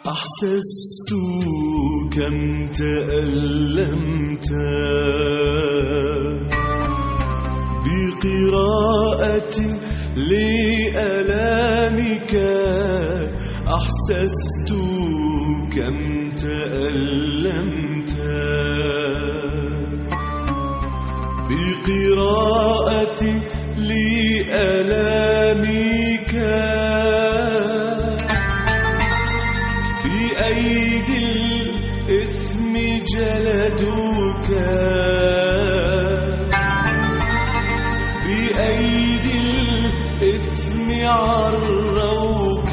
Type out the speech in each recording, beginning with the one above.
أحسست كم تألمت بقراءتي لآلامك، أحسست كم تألمت بقراءتي لآلامك، بأيدي الإثم جلدوك، بأيدي الإثم عروك،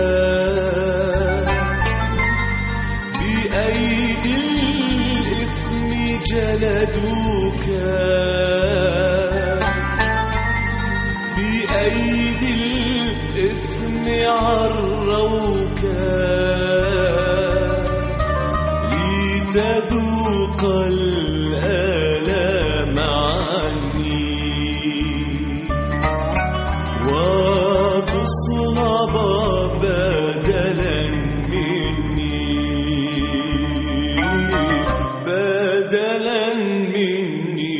بأيدي الإثم جلدوك، بأيدي الإثم عروك، لتذوق الآلام عني وتصلب بدلا مني، بدلا مني.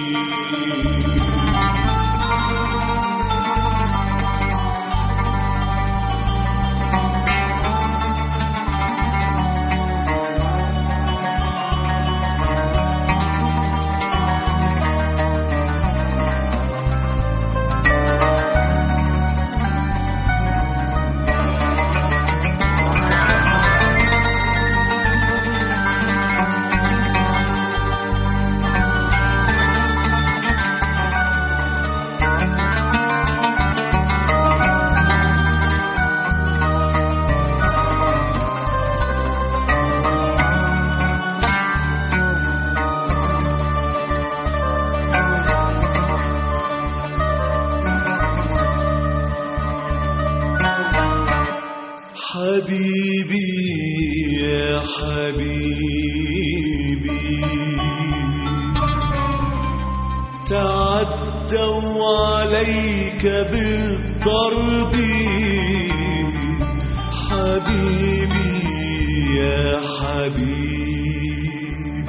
حبيبي يا حبيبي، تعدوا عليك بالضرب، حبيبي يا حبيبي،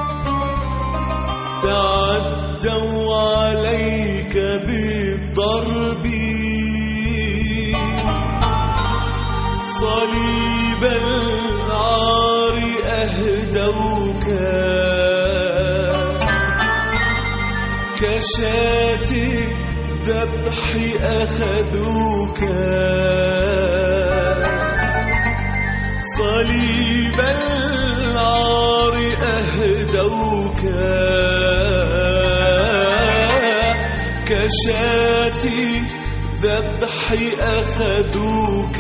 تعدوا عليك بالضرب، صليب العار أهدوك، كشاة الذبح أخذوك، صليب العار أهدوك، كشاة الذبح أخذوك،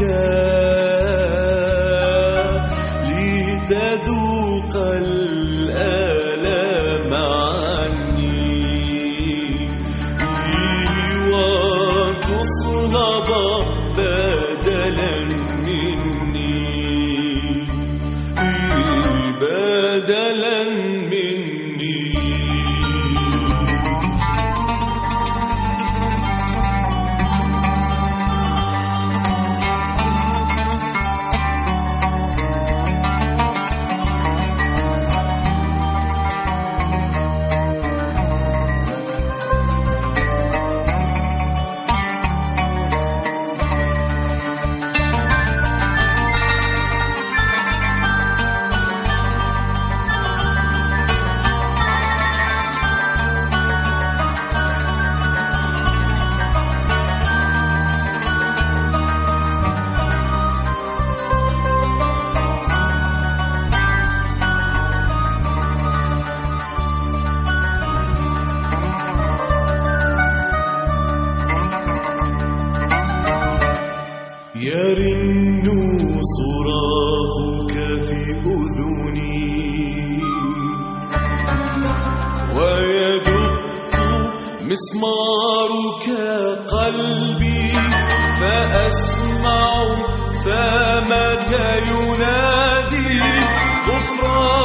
لتذوق الآلام عني وتصلب بدلا مني، بدلا مني. يرن صراخك في أذني، ويدق مسمارك قلبي، فأسمع فمك ينادي غفران